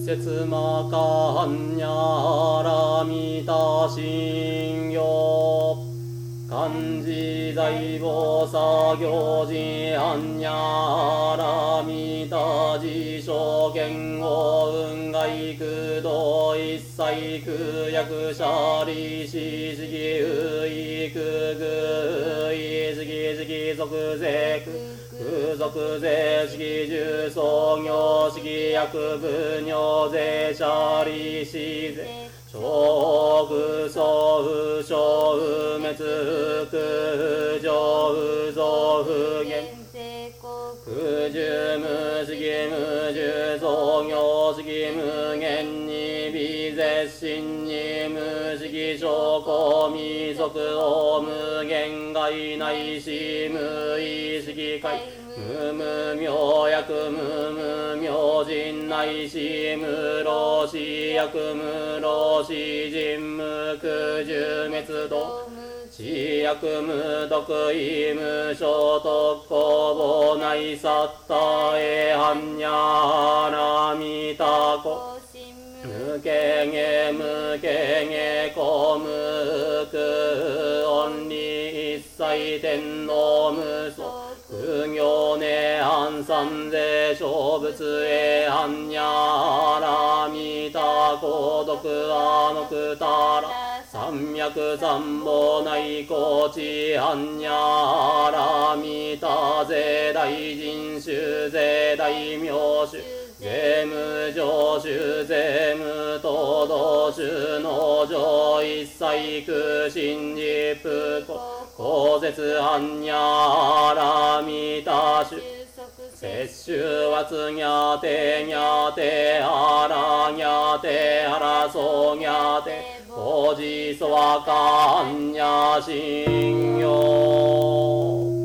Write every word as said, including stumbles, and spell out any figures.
節魔かんにゃらみたしんよ漢字財宝作業時般若らみた自称言語運外空道一切空役者利子式うい空空い式式即税空属税式重創業式役分業税者利子税小不相不小不滅不空不上不増不減不十無式無十創業式無限に微絶心に無式証拠未足を無限外内し無意識界無無明薬無無明人内し無老死薬無老死人無空十滅道死薬無毒意無所特攻防内サッタエハンニャラミタコ無形下無形下公無空音理一切天皇無双空行涅槃三世小仏へ般若ラミタ孤独アノクタラ三脈三宝内高知般若ラミタ税大人衆税大名衆税無常衆税無東道衆農場一切空心実不公絶般若ラミタ衆摂取はつぎゃてぎゃてはらぎゃてはらそぎゃておじそわかんにゃしんよ